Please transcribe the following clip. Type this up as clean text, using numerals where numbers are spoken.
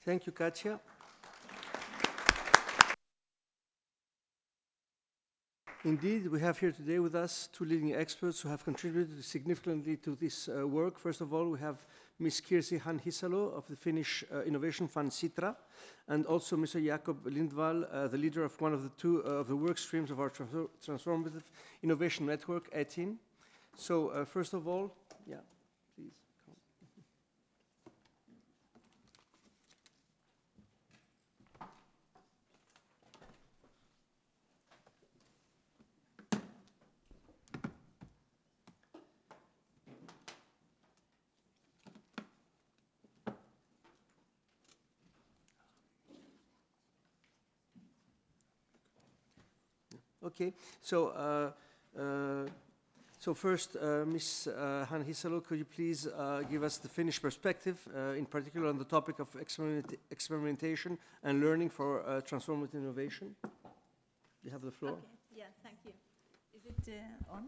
Thank you, Katja. Indeed, we have here today with us two leading experts who have contributed significantly to this work. First of all, we have Ms. Kirsi Hanhisalo of the Finnish Innovation Fund Sitra, and also Mr. Jakob Lindvall, the leader of one of the two of the work streams of our Transformative Innovation Network, ETIN. So first of all, yeah, please. Okay, so first, Ms. Hanhisalo, could you please give us the Finnish perspective, in particular on the topic of experimentation and learning for transformative innovation? You have the floor. Okay, yeah, thank you. Is it on?